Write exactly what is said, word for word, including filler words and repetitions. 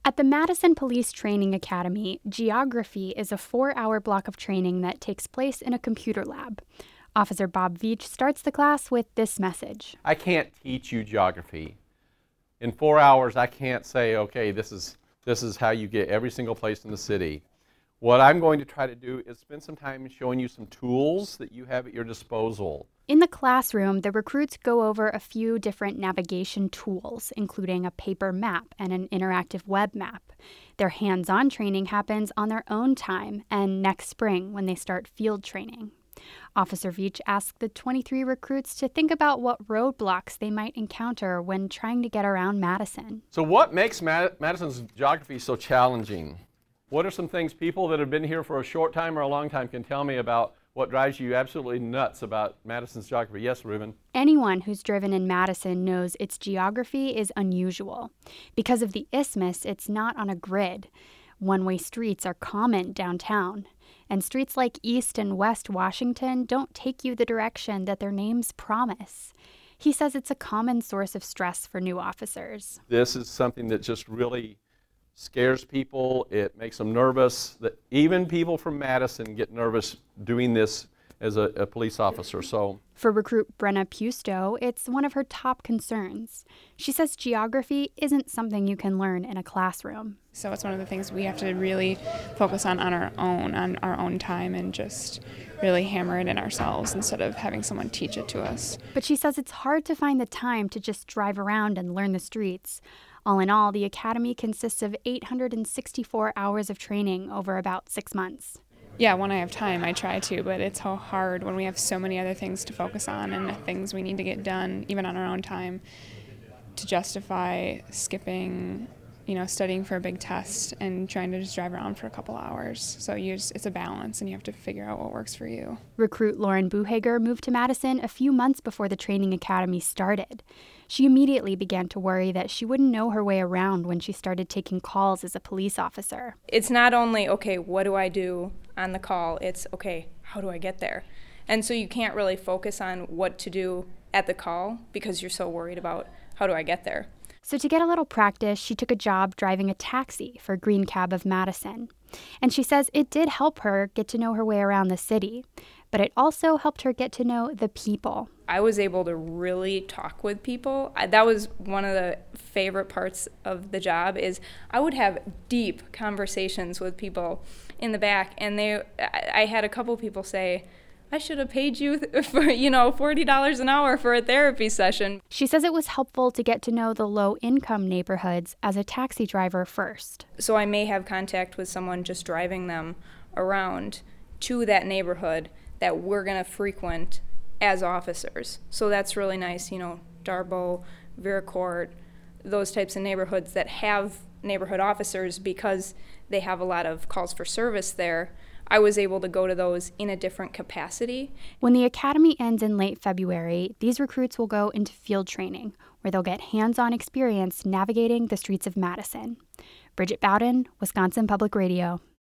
At the Madison Police Training Academy, geography is a four-hour block of training that takes place in a computer lab. Officer Bob Veach starts the class with this message. I can't teach you geography. In four hours, I can't say, okay, this is, this is how you get every single place in the city. What I'm going to try to do is spend some time showing you some tools that you have at your disposal. In the classroom, the recruits go over a few different navigation tools, including a paper map and an interactive web map. Their hands-on training happens on their own time and next spring when they start field training. Officer Veach asked the twenty-three recruits to think about what roadblocks they might encounter when trying to get around Madison. So what makes Mad- Madison's geography so challenging? What are some things people that have been here for a short time or a long time can tell me about what drives you absolutely nuts about Madison's geography? Yes, Reuben? Anyone who's driven in Madison knows its geography is unusual. Because of the isthmus, it's not on a grid. One-way streets are common downtown. And streets like East and West Washington don't take you the direction that their names promise. He says it's a common source of stress for new officers. This is something that just really scares people. It makes them nervous. That even people from Madison get nervous doing this as a, a police officer. So, for recruit Brenna Pusto, it's one of her top concerns. She says geography isn't something you can learn in a classroom. So it's one of the things we have to really focus on on our own, on our own time, and just really hammer it in ourselves instead of having someone teach it to us. But she says it's hard to find the time to just drive around and learn the streets. All in all, the academy consists of eight hundred sixty-four hours of training over about six months. Yeah, when I have time, I try to, but it's so hard when we have so many other things to focus on and things we need to get done, even on our own time, to justify skipping, you know, studying for a big test and trying to just drive around for a couple hours. So you just, it's a balance, and you have to figure out what works for you. Recruit Lauren Buhager moved to Madison a few months before the training academy started. She immediately began to worry that she wouldn't know her way around when she started taking calls as a police officer. It's not only, okay, what do I do on the call? It's, okay, how do I get there? And so you can't really focus on what to do at the call because you're so worried about how do I get there. So to get a little practice, she took a job driving a taxi for Green Cab of Madison. And she says it did help her get to know her way around the city, but it also helped her get to know the people. I was able to really talk with people. I, that was one of the favorite parts of the job is I would have deep conversations with people in the back, and they, I, I had a couple people say, I should have paid you for, you know, forty dollars an hour for a therapy session. She says it was helpful to get to know the low-income neighborhoods as a taxi driver first. So I may have contact with someone just driving them around to that neighborhood that we're going to frequent as officers. So that's really nice, you know, Darbo, Veracourt, those types of neighborhoods that have neighborhood officers because they have a lot of calls for service there. I was able to go to those in a different capacity. When the academy ends in late February, these recruits will go into field training, where they'll get hands-on experience navigating the streets of Madison. Bridget Bowden, Wisconsin Public Radio.